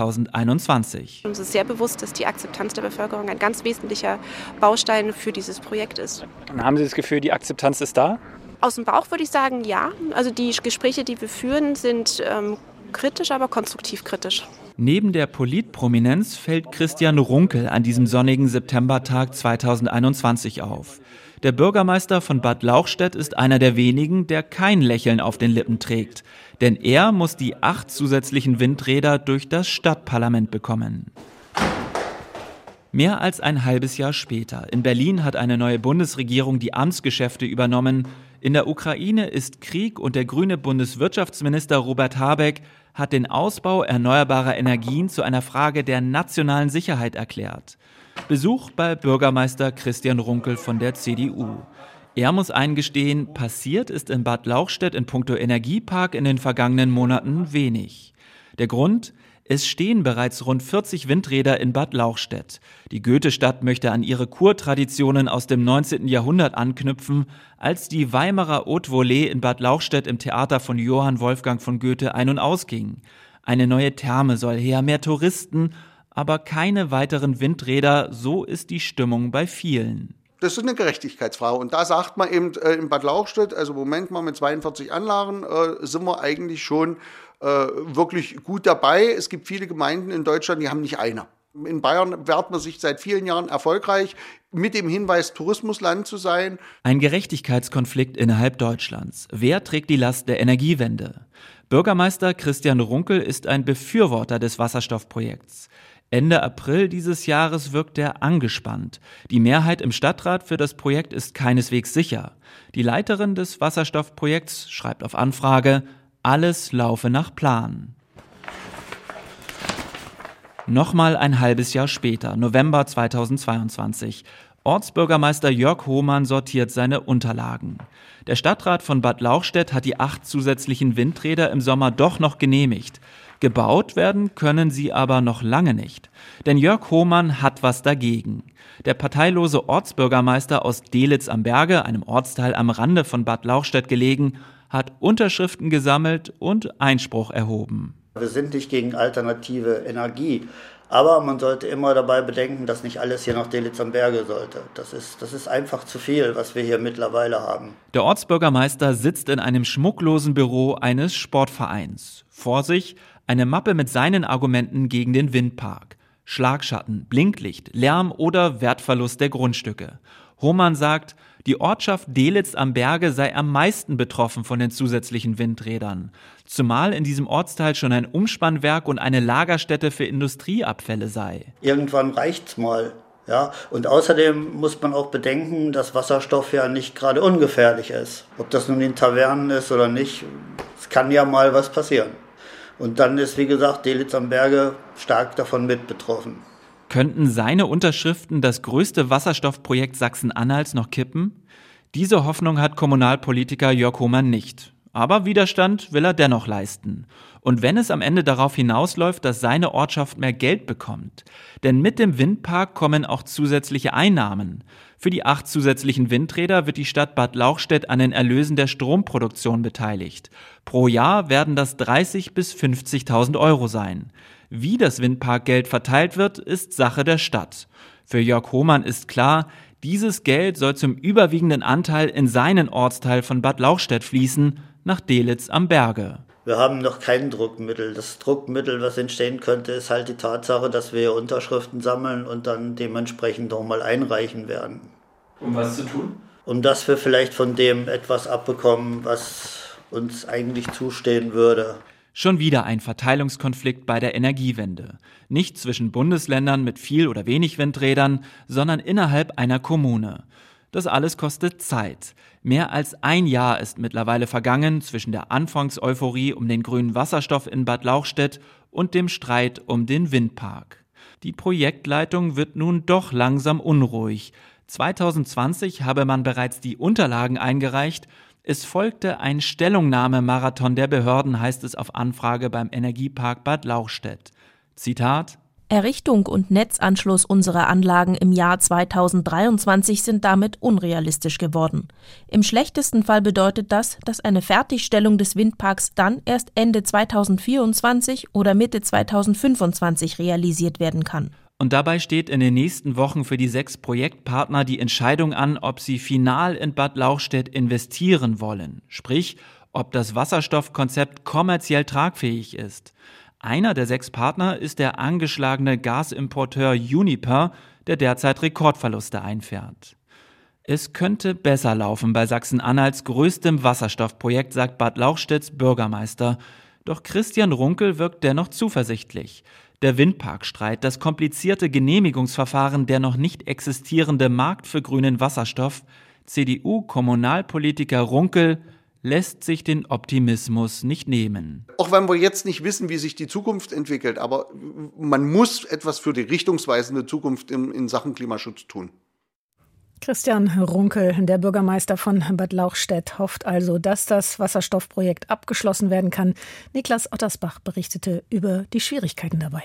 [SPEAKER 18] 2021.
[SPEAKER 19] Uns ist sehr bewusst, dass die Akzeptanz der Bevölkerung ein ganz wesentlicher Baustein für dieses Projekt ist.
[SPEAKER 20] Und haben Sie das Gefühl, die Akzeptanz ist da?
[SPEAKER 19] Aus dem Bauch würde ich sagen, ja. Also die Gespräche, die wir führen, sind kritisch, aber konstruktiv kritisch.
[SPEAKER 18] Neben der Politprominenz fällt Christian Runkel an diesem sonnigen Septembertag 2021 auf. Der Bürgermeister von Bad Lauchstädt ist einer der wenigen, der kein Lächeln auf den Lippen trägt. Denn er muss die 8 zusätzlichen Windräder durch das Stadtparlament bekommen. Mehr als ein halbes Jahr später. In Berlin hat eine neue Bundesregierung die Amtsgeschäfte übernommen. In der Ukraine ist Krieg und der grüne Bundeswirtschaftsminister Robert Habeck hat den Ausbau erneuerbarer Energien zu einer Frage der nationalen Sicherheit erklärt. Besuch bei Bürgermeister Christian Runkel von der CDU. Er muss eingestehen, passiert ist in Bad Lauchstädt in puncto Energiepark in den vergangenen Monaten wenig. Der Grund? Es stehen bereits rund 40 Windräder in Bad Lauchstädt. Die Goethe-Stadt möchte an ihre Kurtraditionen aus dem 19. Jahrhundert anknüpfen, als die Weimarer Haute Volée in Bad Lauchstädt im Theater von Johann Wolfgang von Goethe ein- und ausging. Eine neue Therme soll her, mehr Touristen, aber keine weiteren Windräder, so ist die Stimmung bei vielen.
[SPEAKER 21] Das ist eine Gerechtigkeitsfrage. Und da sagt man eben in Bad Lauchstädt, also im Moment mal mit 42 Anlagen sind wir eigentlich schon wirklich gut dabei. Es gibt viele Gemeinden in Deutschland, die haben nicht eine. In Bayern wehrt man sich seit vielen Jahren erfolgreich mit dem Hinweis, Tourismusland zu sein.
[SPEAKER 18] Ein Gerechtigkeitskonflikt innerhalb Deutschlands. Wer trägt die Last der Energiewende? Bürgermeister Christian Runkel ist ein Befürworter des Wasserstoffprojekts. Ende April dieses Jahres wirkt er angespannt. Die Mehrheit im Stadtrat für das Projekt ist keineswegs sicher. Die Leiterin des Wasserstoffprojekts schreibt auf Anfrage, alles laufe nach Plan. Nochmal ein halbes Jahr später, November 2022. Ortsbürgermeister Jörg Hohmann sortiert seine Unterlagen. Der Stadtrat von Bad Lauchstädt hat die 8 zusätzlichen Windräder im Sommer doch noch genehmigt. Gebaut werden können sie aber noch lange nicht. Denn Jörg Hohmann hat was dagegen. Der parteilose Ortsbürgermeister aus Delitz am Berge, einem Ortsteil am Rande von Bad Lauchstädt gelegen, hat Unterschriften gesammelt und Einspruch erhoben.
[SPEAKER 22] Wir sind nicht gegen alternative Energie, aber man sollte immer dabei bedenken, dass nicht alles hier nach Delitz am Berge sollte. Das ist einfach zu viel, was wir hier mittlerweile haben.
[SPEAKER 18] Der Ortsbürgermeister sitzt in einem schmucklosen Büro eines Sportvereins. Vor sich eine Mappe mit seinen Argumenten gegen den Windpark. Schlagschatten, Blinklicht, Lärm oder Wertverlust der Grundstücke. Hohmann sagt, Die Ortschaft Delitzsch am Berge sei am meisten betroffen von den zusätzlichen Windrädern. Zumal in diesem Ortsteil schon ein Umspannwerk und eine Lagerstätte für Industrieabfälle sei.
[SPEAKER 22] Irgendwann reicht's mal. Ja, und außerdem muss man auch bedenken, dass Wasserstoff ja nicht gerade ungefährlich ist. Ob das nun in Tavernen ist oder nicht, es kann ja mal was passieren. Und dann ist, wie gesagt, Delitzsch am Berge stark davon mit betroffen.
[SPEAKER 18] Könnten seine Unterschriften das größte Wasserstoffprojekt Sachsen-Anhalts noch kippen? Diese Hoffnung hat Kommunalpolitiker Jörg Hohmann nicht. Aber Widerstand will er dennoch leisten. Und wenn es am Ende darauf hinausläuft, dass seine Ortschaft mehr Geld bekommt. Denn mit dem Windpark kommen auch zusätzliche Einnahmen. Für die 8 zusätzlichen Windräder wird die Stadt Bad Lauchstädt an den Erlösen der Stromproduktion beteiligt. Pro Jahr werden das 30.000 bis 50.000 Euro sein. Wie das Windparkgeld verteilt wird, ist Sache der Stadt. Für Jörg Hohmann ist klar, dieses Geld soll zum überwiegenden Anteil in seinen Ortsteil von Bad Lauchstädt fließen, nach Delitzsch am Berge.
[SPEAKER 22] Wir haben noch kein Druckmittel. Das Druckmittel, was entstehen könnte, ist halt die Tatsache, dass wir Unterschriften sammeln und dann dementsprechend nochmal einreichen werden.
[SPEAKER 18] Um was zu tun?
[SPEAKER 22] Um dass wir vielleicht von dem etwas abbekommen, was uns eigentlich zustehen würde.
[SPEAKER 18] Schon wieder ein Verteilungskonflikt bei der Energiewende. Nicht zwischen Bundesländern mit viel oder wenig Windrädern, sondern innerhalb einer Kommune. Das alles kostet Zeit. Mehr als ein Jahr ist mittlerweile vergangen zwischen der Anfangseuphorie um den grünen Wasserstoff in Bad Lauchstädt und dem Streit um den Windpark. Die Projektleitung wird nun doch langsam unruhig. 2020 habe man bereits die Unterlagen eingereicht. Es folgte ein Stellungnahmemarathon der Behörden, heißt es auf Anfrage beim Energiepark Bad Lauchstädt. Zitat:
[SPEAKER 4] Errichtung und Netzanschluss unserer Anlagen im Jahr 2023 sind damit unrealistisch geworden. Im schlechtesten Fall bedeutet das, dass eine Fertigstellung des Windparks dann erst Ende 2024 oder Mitte 2025 realisiert werden kann.
[SPEAKER 18] Und dabei steht in den nächsten Wochen für die 6 Projektpartner die Entscheidung an, ob sie final in Bad Lauchstädt investieren wollen. Sprich, ob das Wasserstoffkonzept kommerziell tragfähig ist. Einer der 6 Partner ist der angeschlagene Gasimporteur Uniper, der derzeit Rekordverluste einfährt. Es könnte besser laufen bei Sachsen-Anhalts größtem Wasserstoffprojekt, sagt Bad Lauchstädts Bürgermeister. Doch Christian Runkel wirkt dennoch zuversichtlich. Der Windparkstreit, das komplizierte Genehmigungsverfahren, der noch nicht existierende Markt für grünen Wasserstoff, CDU-Kommunalpolitiker Runkel lässt sich den Optimismus nicht nehmen.
[SPEAKER 21] Auch wenn wir jetzt nicht wissen, wie sich die Zukunft entwickelt, aber man muss etwas für die richtungsweisende Zukunft in Sachen Klimaschutz tun.
[SPEAKER 2] Christian Runkel, der Bürgermeister von Bad Lauchstädt, hofft also, dass das Wasserstoffprojekt abgeschlossen werden kann. Niklas Ottersbach berichtete über die Schwierigkeiten dabei.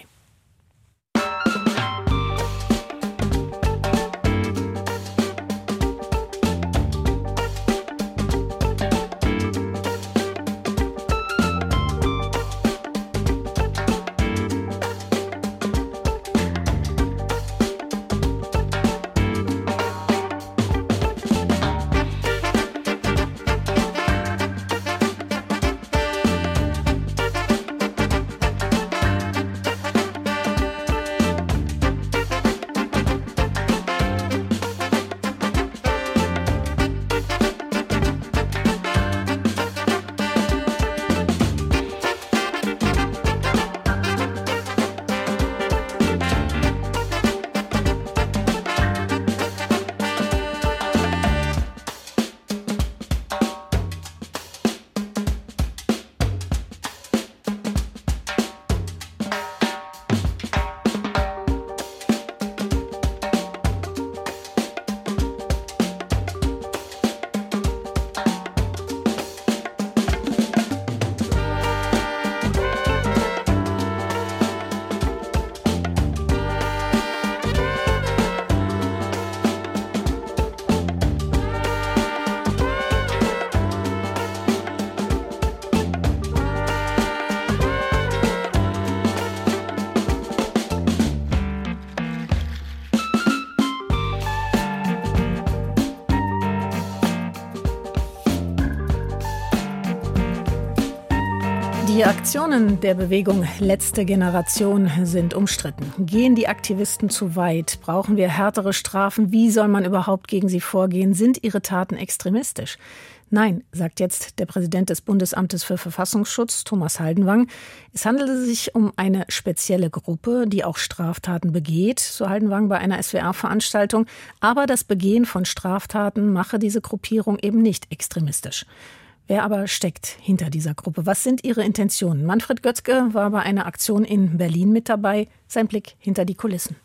[SPEAKER 2] Die Aktionen der Bewegung Letzte Generation sind umstritten. Gehen die Aktivisten zu weit? Brauchen wir härtere Strafen? Wie soll man überhaupt gegen sie vorgehen? Sind ihre Taten extremistisch? Nein, sagt jetzt der Präsident des Bundesamtes für Verfassungsschutz, Thomas Haldenwang. Es handelte sich um eine spezielle Gruppe, die auch Straftaten begeht, so Haldenwang bei einer SWR-Veranstaltung. Aber das Begehen von Straftaten mache diese Gruppierung eben nicht extremistisch. Wer aber steckt hinter dieser Gruppe? Was sind ihre Intentionen? Manfred Götzke war bei einer Aktion in Berlin mit dabei. Sein Blick hinter die Kulissen.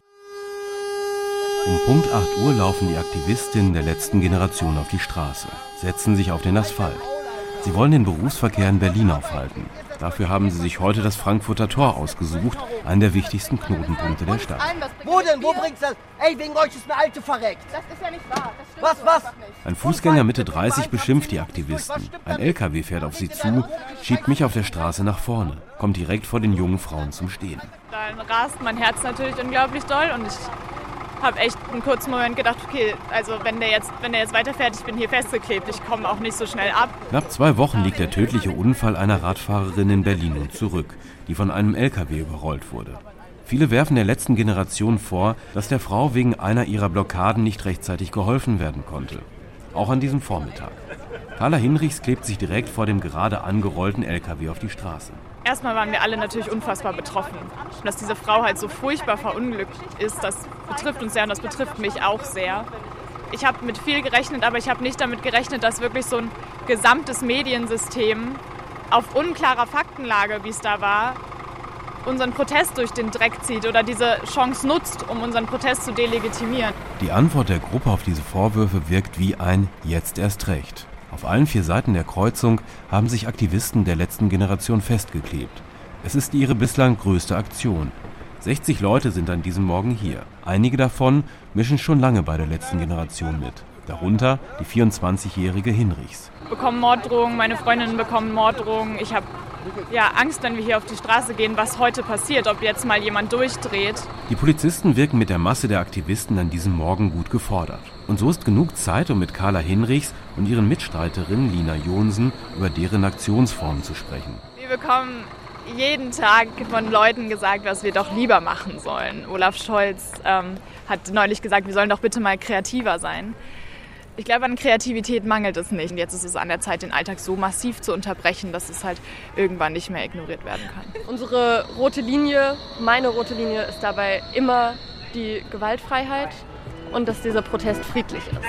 [SPEAKER 5] Um Punkt 8 Uhr laufen die Aktivistinnen der letzten Generation auf die Straße, setzen sich auf den Asphalt. Sie wollen den Berufsverkehr in Berlin aufhalten. Dafür haben sie sich heute das Frankfurter Tor ausgesucht, einen der wichtigsten Knotenpunkte der Stadt.
[SPEAKER 6] Wo denn? Wo bringt's das? Ey, wegen euch ist eine Alte verreckt. Das ist ja nicht wahr. Was?
[SPEAKER 5] Ein Fußgänger Mitte 30 beschimpft die Aktivisten. Ein LKW fährt auf sie zu, schiebt mich auf der Straße nach vorne, kommt direkt vor den jungen Frauen zum Stehen.
[SPEAKER 23] Dann rast mein Herz natürlich unglaublich doll und ich habe echt einen kurzen Moment gedacht, okay, also wenn der jetzt weiterfährt, ich bin hier festgeklebt, ich komme auch nicht so schnell ab.
[SPEAKER 5] Knapp 2 Wochen liegt der tödliche Unfall einer Radfahrerin in Berlin nun zurück, die von einem LKW überrollt wurde. Viele werfen der letzten Generation vor, dass der Frau wegen einer ihrer Blockaden nicht rechtzeitig geholfen werden konnte. Auch an diesem Vormittag. Carla Hinrichs klebt sich direkt vor dem gerade angerollten LKW auf die Straße.
[SPEAKER 23] Erstmal waren wir alle natürlich unfassbar betroffen. Und dass diese Frau halt so furchtbar verunglückt ist, das betrifft uns sehr und das betrifft mich auch sehr. Ich habe mit viel gerechnet, aber ich habe nicht damit gerechnet, dass wirklich so ein gesamtes Mediensystem auf unklarer Faktenlage, wie es da war, unseren Protest durch den Dreck zieht oder diese Chance nutzt, um unseren Protest zu delegitimieren.
[SPEAKER 5] Die Antwort der Gruppe auf diese Vorwürfe wirkt wie ein Jetzt erst recht. Auf allen 4 Seiten der Kreuzung haben sich Aktivisten der letzten Generation festgeklebt. Es ist ihre bislang größte Aktion. 60 Leute sind an diesem Morgen hier. Einige davon mischen schon lange bei der letzten Generation mit. Darunter die 24-jährige Hinrichs.
[SPEAKER 23] Ich bekomme Morddrohungen, meine Freundinnen bekommen Morddrohungen. Ich habe Angst, wenn wir hier auf die Straße gehen, was heute passiert, ob jetzt mal jemand durchdreht.
[SPEAKER 5] Die Polizisten wirken mit der Masse der Aktivisten an diesem Morgen gut gefordert. Und so ist genug Zeit, um mit Carla Hinrichs und ihren Mitstreiterin Lina Jonsen über deren Aktionsformen zu sprechen.
[SPEAKER 23] Wir bekommen jeden Tag von Leuten gesagt, was wir doch lieber machen sollen. Olaf Scholz hat neulich gesagt, wir sollen doch bitte mal kreativer sein. Ich glaube, an Kreativität mangelt es nicht. Und jetzt ist es an der Zeit, den Alltag so massiv zu unterbrechen, dass es halt irgendwann nicht mehr ignoriert werden kann.
[SPEAKER 24] Unsere rote Linie, meine rote Linie, ist dabei immer die Gewaltfreiheit und dass dieser Protest friedlich ist.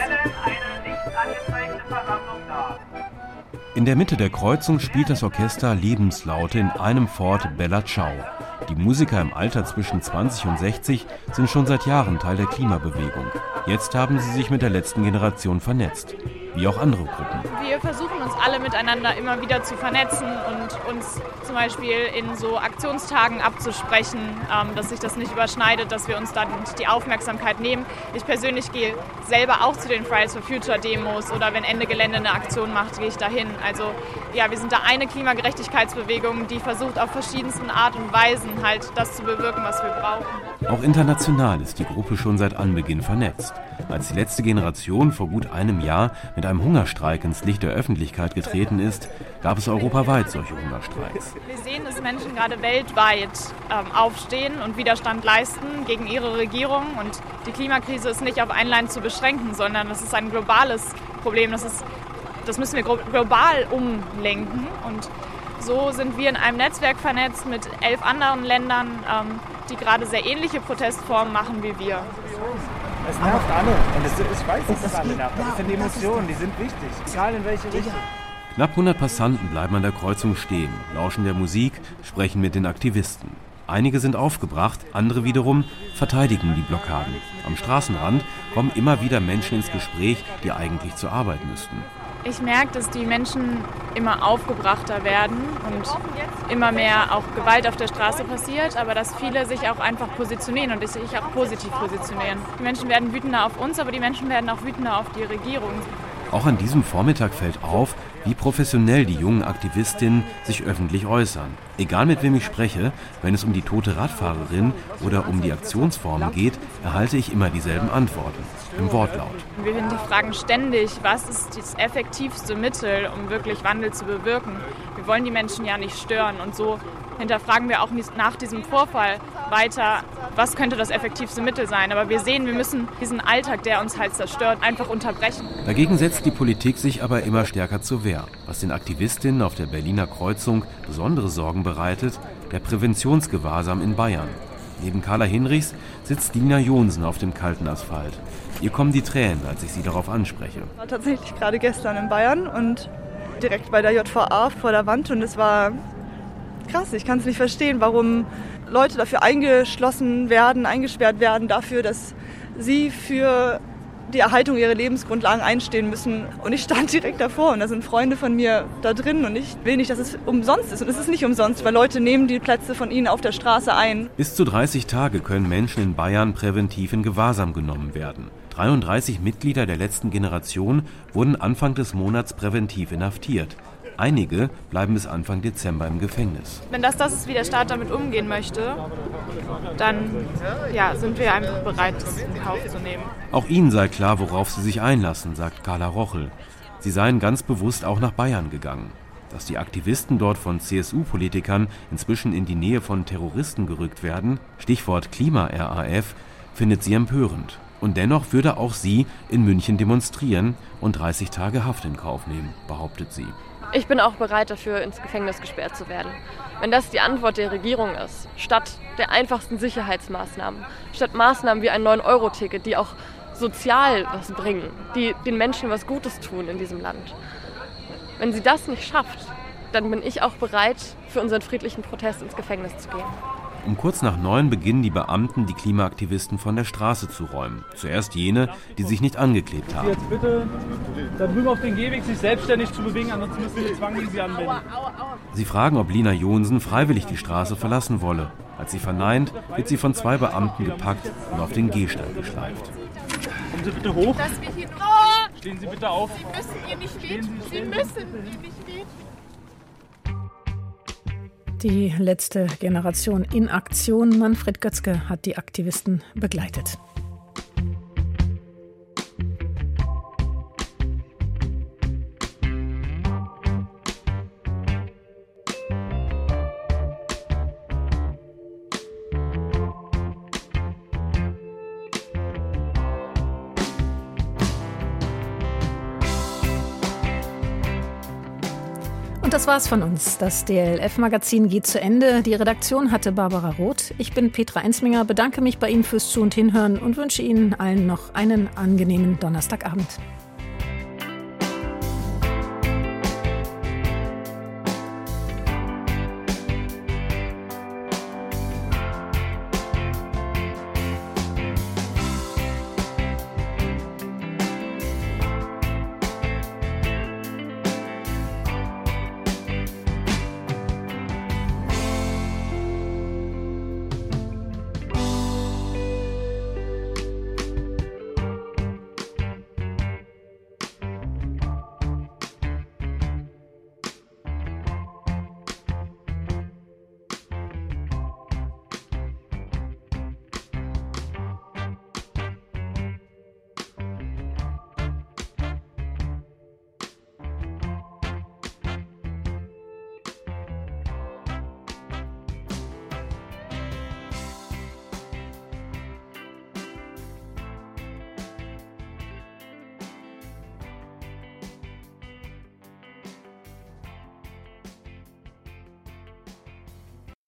[SPEAKER 5] In der Mitte der Kreuzung spielt das Orchester Lebenslaute in einem Fort Bella Ciao. Die Musiker im Alter zwischen 20 und 60 sind schon seit Jahren Teil der Klimabewegung. Jetzt haben sie sich mit der letzten Generation vernetzt, wie auch andere Gruppen.
[SPEAKER 23] Wir versuchen uns alle miteinander immer wieder zu vernetzen und uns zum Beispiel in so Aktionstagen abzusprechen, dass sich das nicht überschneidet, dass wir uns dann die Aufmerksamkeit nehmen. Ich persönlich gehe selber auch zu den Fridays for Future Demos oder wenn Ende Gelände eine Aktion macht, gehe ich dahin. Also ja, wir sind da eine Klimagerechtigkeitsbewegung, die versucht auf verschiedensten Art und Weisen halt das zu bewirken, was wir brauchen.
[SPEAKER 5] Auch international ist die Gruppe schon seit Anbeginn vernetzt. Als die letzte Generation vor gut einem Jahr mit einem Hungerstreik ins Licht der Öffentlichkeit getreten ist, gab es europaweit solche Hungerstreiks.
[SPEAKER 23] Wir sehen, dass Menschen gerade weltweit aufstehen und Widerstand leisten gegen ihre Regierung. Und die Klimakrise ist nicht auf ein Land zu beschränken, sondern das ist ein globales Problem. Das müssen wir global umlenken. Und so sind wir in einem Netzwerk vernetzt mit 11 anderen Ländern, die gerade sehr ähnliche Protestformen machen wie wir.
[SPEAKER 25] Es nervt alle. Und ich weiß, dass es alle nervt. Das sind Emotionen, die sind wichtig. Egal in welche Richtung.
[SPEAKER 5] Knapp 100 Passanten bleiben an der Kreuzung stehen, lauschen der Musik, sprechen mit den Aktivisten. Einige sind aufgebracht, andere wiederum verteidigen die Blockaden. Am Straßenrand kommen immer wieder Menschen ins Gespräch, die eigentlich zur Arbeit müssten.
[SPEAKER 23] Ich merke, dass die Menschen immer aufgebrachter werden und immer mehr auch Gewalt auf der Straße passiert, aber dass viele sich auch einfach positionieren und sich auch positiv positionieren. Die Menschen werden wütender auf uns, aber die Menschen werden auch wütender auf die Regierung.
[SPEAKER 5] Auch an diesem Vormittag fällt auf, wie professionell die jungen Aktivistinnen sich öffentlich äußern. Egal mit wem ich spreche, wenn es um die tote Radfahrerin oder um die Aktionsformen geht, erhalte ich immer dieselben Antworten, im Wortlaut.
[SPEAKER 23] Wir hinterfragen ständig, was ist das effektivste Mittel, um wirklich Wandel zu bewirken. Wir wollen die Menschen ja nicht stören und so hinterfragen wir auch nach diesem Vorfall weiter, was könnte das effektivste Mittel sein. Aber wir sehen, wir müssen diesen Alltag, der uns halt zerstört, einfach unterbrechen.
[SPEAKER 5] Dagegen setzt die Politik sich aber immer stärker zur Wehr. Was den Aktivistinnen auf der Berliner Kreuzung besondere Sorgen bereitet, der Präventionsgewahrsam in Bayern. Neben Carla Hinrichs sitzt Lina Jonsen auf dem kalten Asphalt. Ihr kommen die Tränen, als ich sie darauf anspreche.
[SPEAKER 1] Ich war tatsächlich gerade gestern in Bayern und direkt bei der JVA vor der Wand und es war krass. Ich kann es nicht verstehen, warum Leute dafür eingesperrt werden, dafür, dass sie für die Erhaltung ihrer Lebensgrundlagen einstehen müssen. Und ich stand direkt davor und da sind Freunde von mir da drin und ich will nicht, dass es umsonst ist. Und es ist nicht umsonst, weil Leute nehmen die Plätze von ihnen auf der Straße ein.
[SPEAKER 5] Bis zu 30 Tage können Menschen in Bayern präventiv in Gewahrsam genommen werden. 33 Mitglieder der letzten Generation wurden Anfang des Monats präventiv inhaftiert. Einige bleiben bis Anfang Dezember im Gefängnis.
[SPEAKER 23] Wenn das ist, wie der Staat damit umgehen möchte, dann sind wir einfach bereit, das in Kauf zu nehmen.
[SPEAKER 5] Auch ihnen sei klar, worauf sie sich einlassen, sagt Carla Rochel. Sie seien ganz bewusst auch nach Bayern gegangen. Dass die Aktivisten dort von CSU-Politikern inzwischen in die Nähe von Terroristen gerückt werden, Stichwort Klima-RAF, findet sie empörend. Und dennoch würde auch sie in München demonstrieren und 30 Tage Haft in Kauf nehmen, behauptet sie.
[SPEAKER 24] Ich bin auch bereit dafür, ins Gefängnis gesperrt zu werden. Wenn das die Antwort der Regierung ist, statt der einfachsten Sicherheitsmaßnahmen, statt Maßnahmen wie ein 9-Euro-Ticket, die auch sozial was bringen, die den Menschen was Gutes tun in diesem Land. Wenn sie das nicht schafft, dann bin ich auch bereit, für unseren friedlichen Protest ins Gefängnis zu gehen.
[SPEAKER 5] Um kurz nach 9 beginnen die Beamten, die Klimaaktivisten von der Straße zu räumen. Zuerst jene, die sich nicht angeklebt haben.
[SPEAKER 25] Jetzt bitte da drüben auf den Gehweg sich selbstständig zu bewegen, ansonsten müssen wir Zwang gegen sie anwenden.
[SPEAKER 5] Sie fragen, ob Lina Jonsen freiwillig die Straße verlassen wolle. Als sie verneint, wird sie von 2 Beamten gepackt und auf den Gehsteig geschleift.
[SPEAKER 25] Kommen Sie bitte hoch. Stehen Sie bitte auf.
[SPEAKER 3] Sie müssen ihr nicht wehtun. Sie müssen ihr nicht wehtun.
[SPEAKER 2] Die letzte Generation in Aktion. Manfred Götzke hat die Aktivisten begleitet. Und das war's von uns. Das DLF-Magazin geht zu Ende. Die Redaktion hatte Barbara Roth. Ich bin Petra Ensminger, bedanke mich bei Ihnen fürs Zu- und Hinhören und wünsche Ihnen allen noch einen angenehmen Donnerstagabend.